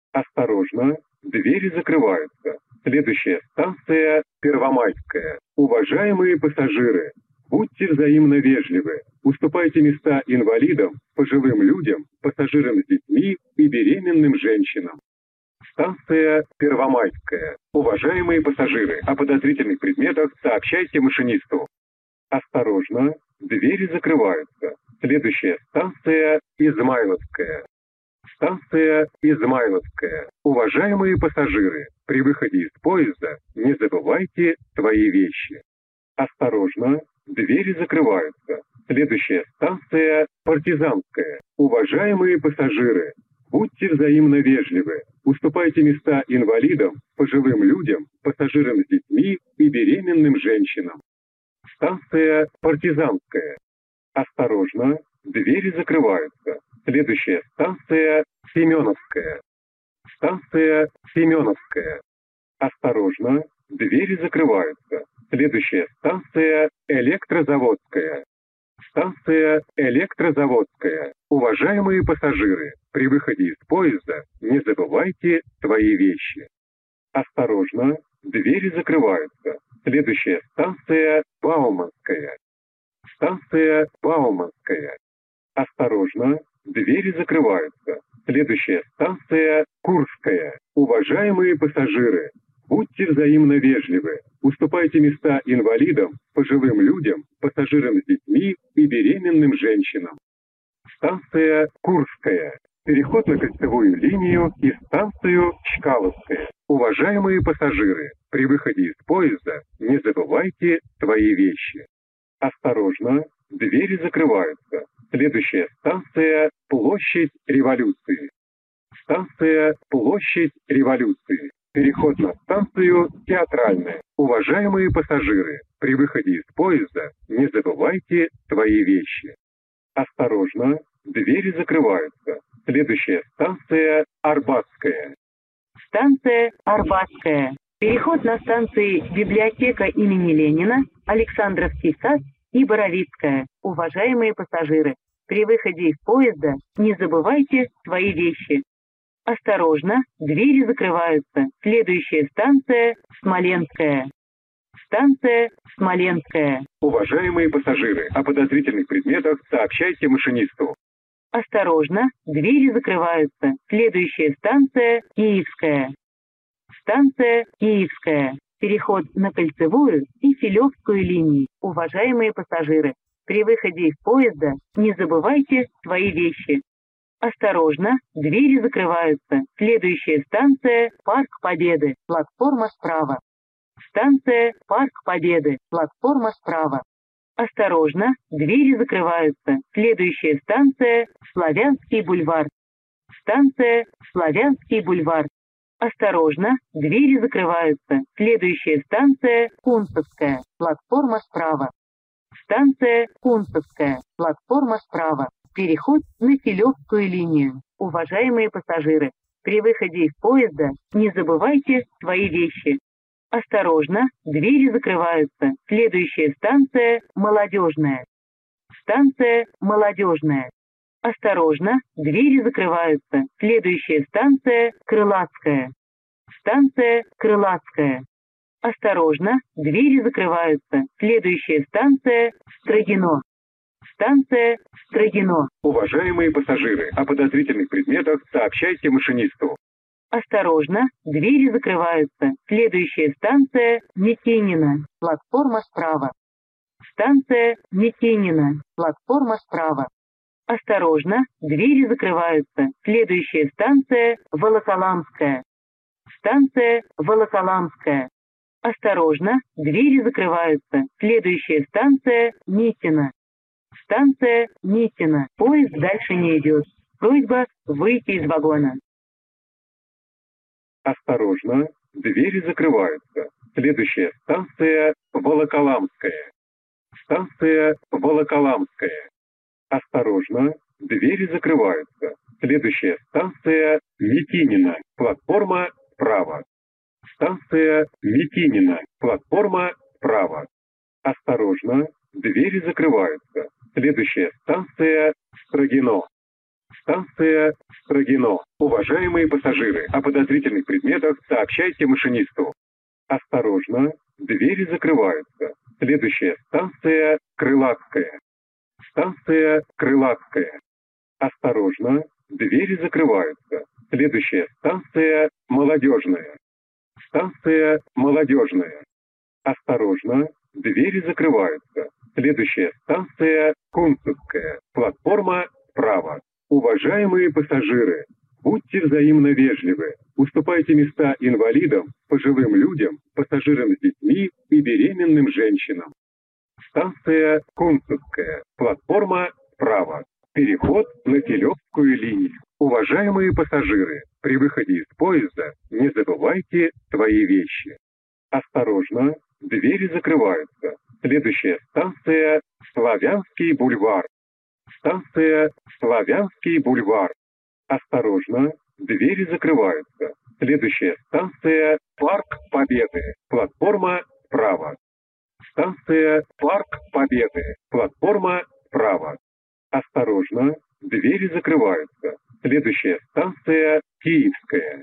Осторожно, двери закрываются. Следующая станция Первомайская. Уважаемые пассажиры, будьте взаимно вежливы. Уступайте места инвалидам, пожилым людям, пассажирам с детьми и беременным женщинам. Станция Первомайская. Уважаемые пассажиры, о подозрительных предметах сообщайте машинисту. Осторожно, двери закрываются. Следующая станция Измайловская. Станция Измайловская. Уважаемые пассажиры, при выходе из поезда не забывайте свои вещи. Осторожно, двери закрываются. Следующая станция Партизанская. Уважаемые пассажиры, будьте взаимно вежливы. Уступайте места инвалидам, пожилым людям, пассажирам с детьми и беременным женщинам. Станция Партизанская. Осторожно, двери закрываются. Следующая станция Семеновская. Станция Семеновская. Осторожно, двери закрываются. Следующая станция Электрозаводская. Станция Электрозаводская. Уважаемые пассажиры, при выходе из поезда не забывайте свои вещи. Осторожно, двери закрываются. Следующая станция Бауманская. Станция Бауманская. Осторожно, двери закрываются. Следующая станция Курская. Уважаемые пассажиры, будьте взаимно вежливы. Уступайте места инвалидам, пожилым людям, пассажирам с детьми и беременным женщинам. Станция Курская. Переход на кольцевую линию и станцию Чкаловская. Уважаемые пассажиры, при выходе из поезда не забывайте свои вещи. Осторожно, двери закрываются. Следующая станция Площадь Революции. Станция Площадь Революции. Переход на станцию Театральная. Уважаемые пассажиры, при выходе из поезда не забывайте свои вещи. Осторожно, двери закрываются. Следующая станция Арбатская. Станция Арбатская. Переход на станции Библиотека имени Ленина, Александровский сад и Боровицкая. Уважаемые пассажиры, при выходе из поезда не забывайте свои вещи. Осторожно, двери закрываются. Следующая станция Смоленская. Станция Смоленская. Уважаемые пассажиры, о подозрительных предметах сообщайте машинисту. Осторожно, двери закрываются. Следующая станция Киевская. Станция Киевская. Переход на Кольцевую и Филевскую линии. Уважаемые пассажиры, при выходе из поезда не забывайте свои вещи. Осторожно, двери закрываются. Следующая станция Парк Победы. Платформа справа. Станция Парк Победы. Платформа справа. Осторожно, двери закрываются. Следующая станция Славянский бульвар. Станция Славянский бульвар. Осторожно, двери закрываются. Следующая станция Кунцевская. Платформа справа. Станция Кунцевская. Платформа справа. Переход на Филевскую линию. Уважаемые пассажиры, при выходе из поезда не забывайте свои вещи. Осторожно, двери закрываются. Следующая станция Молодежная. Станция Молодежная. Осторожно, двери закрываются. Следующая станция Крылатская. Станция Крылатская. Осторожно, двери закрываются. Следующая станция Строгино. Станция Строгино. Уважаемые пассажиры, о подозрительных предметах сообщайте машинисту. Осторожно, двери закрываются. Следующая станция Микинина. Платформа справа. Станция Микинина. Платформа справа. Осторожно, двери закрываются. Следующая станция Волоколамская. Станция Волоколамская. Осторожно, двери закрываются. Следующая станция Митина. Станция Митина. Поезд дальше не идет. Просьба выйти из вагона. Осторожно, двери закрываются. Следующая станция Волоколамская. Станция Волоколамская. Осторожно, двери закрываются. Следующая станция Митинина. Платформа справа. Станция Митинина. Платформа справа. Осторожно, двери закрываются. Следующая станция Строгино. Станция Строгино. Уважаемые пассажиры, о подозрительных предметах сообщайте машинисту. Осторожно, двери закрываются. Следующая станция Крылатская. Станция Крылатская. Осторожно, двери закрываются. Следующая станция Молодежная. Станция Молодежная. Осторожно, двери закрываются. Следующая станция Кунцевская. Платформа справа. Уважаемые пассажиры, будьте взаимно вежливы. Уступайте места инвалидам, пожилым людям, пассажирам с детьми и беременным женщинам. Станция Кунцевская. Платформа справа. Переход на Филевскую линию. Уважаемые пассажиры, при выходе из поезда не забывайте свои вещи. Осторожно, двери закрываются. Следующая станция Славянский бульвар. Станция Славянский бульвар. Осторожно, двери закрываются. Следующая станция Парк Победы. Платформа справа. Станция Парк Победы. Платформа справа. Осторожно, двери закрываются. Следующая станция Киевская.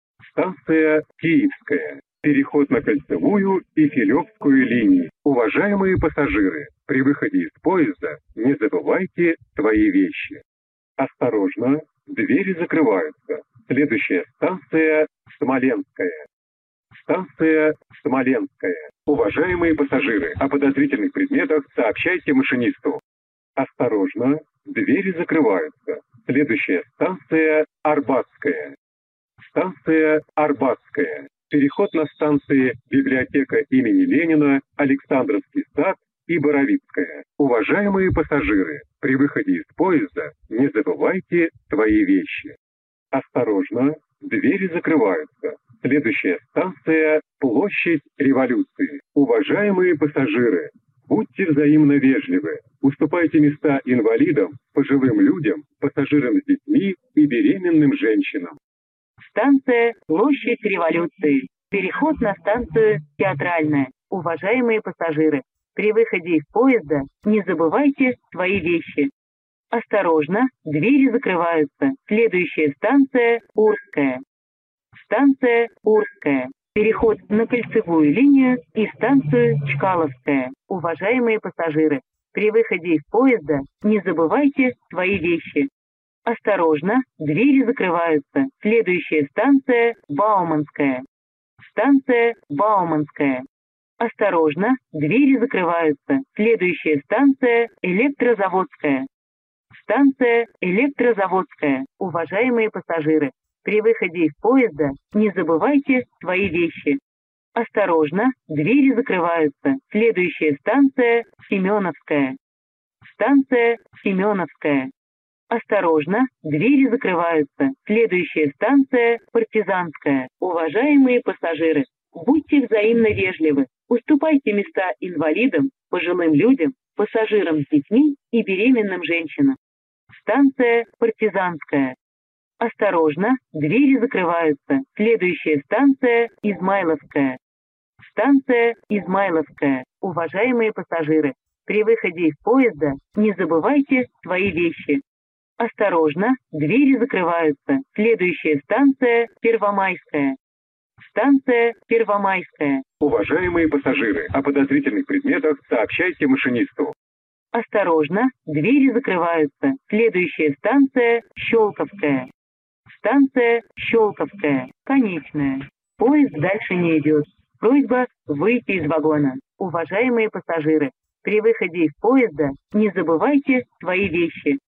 Станция Киевская. Переход на Кольцевую и Филевскую линии. Уважаемые пассажиры, при выходе из поезда не забывайте свои вещи. Осторожно, двери закрываются. Следующая станция Смоленская. Станция Смоленская. Уважаемые пассажиры, о подозрительных предметах сообщайте машинисту. Осторожно, двери закрываются. Следующая станция Арбатская. Станция Арбатская. Переход на станции библиотека имени Ленина, Александровский сад и Боровицкая. Уважаемые пассажиры, при выходе из поезда не забывайте свои вещи. Осторожно, двери закрываются. Следующая станция Площадь Революции. Уважаемые пассажиры, будьте взаимно вежливы. Уступайте места инвалидам, пожилым людям, пассажирам с детьми и беременным женщинам. Станция Площадь Революции. Переход на станцию Театральная. Уважаемые пассажиры, при выходе из поезда не забывайте свои вещи. Осторожно, двери закрываются. Следующая станция Урская. Станция Урская. Переход на Кольцевую линию и станцию Чкаловская. Уважаемые пассажиры, при выходе из поезда не забывайте свои вещи. Осторожно, двери закрываются. Следующая станция Бауманская. Станция Бауманская. Осторожно, двери закрываются. Следующая станция Электрозаводская. Станция Электрозаводская. Уважаемые пассажиры, при выходе из поезда не забывайте свои вещи. Осторожно, двери закрываются. Следующая станция Семеновская. Станция Семеновская. Осторожно, двери закрываются. Следующая станция Партизанская. Уважаемые пассажиры, будьте взаимно вежливы. Уступайте места инвалидам, пожилым людям, пассажирам с детьми и беременным женщинам. Станция Партизанская. Осторожно, двери закрываются. Следующая станция Измайловская. Станция Измайловская. Уважаемые пассажиры, при выходе из поезда не забывайте свои вещи. Осторожно, двери закрываются. Следующая станция Первомайская. Станция Первомайская. Уважаемые пассажиры, о подозрительных предметах сообщайте машинисту. Осторожно, двери закрываются. Следующая станция Щелковская. Станция Щелковская. Конечная. Поезд дальше не идет. Просьба выйти из вагона. Уважаемые пассажиры, при выходе из поезда не забывайте свои вещи.